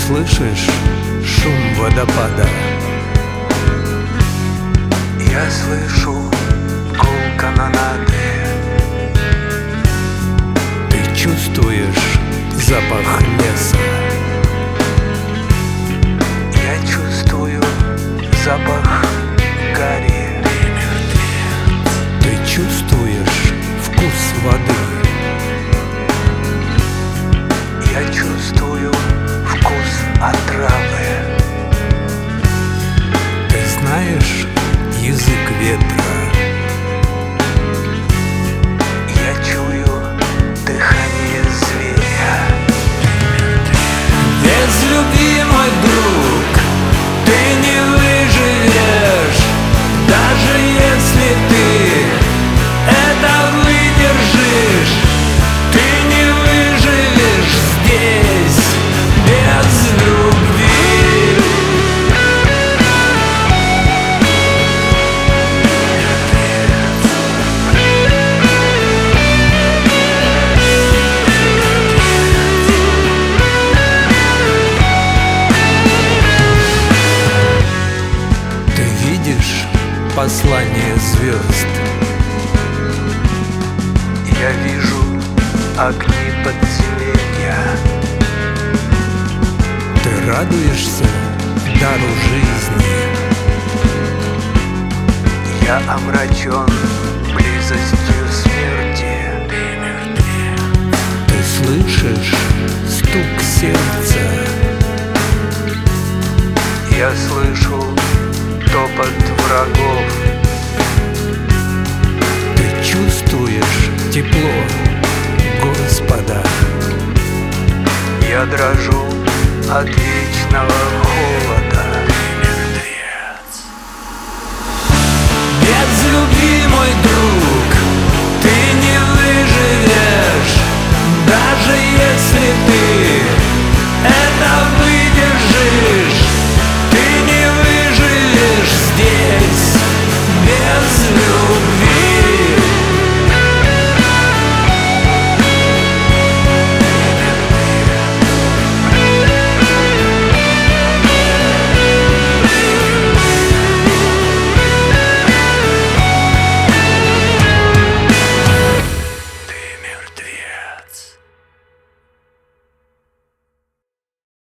слышишь шум водопада? Я слышу гул канонады. Ты чувствуешь запах леса? Я чувствую запах гари. Ты чувствуешь вкус воды? Я чувствую вкус отравы. Ты знаешь язык ветра? Я чую дыхание зверя. Без любви, мой друг, ты не выживешь, даже если ты это выдержишь. Ты не выживешь здесь без любви. Ты видишь послание звезд? Я вижу огни подземелья. Ты радуешься дару жизни? Я омрачен близостью смерти. Ты слышишь стук сердца? Я слышу топот врагов. Ты чувствуешь тепло Господа? Я дрожу от вечного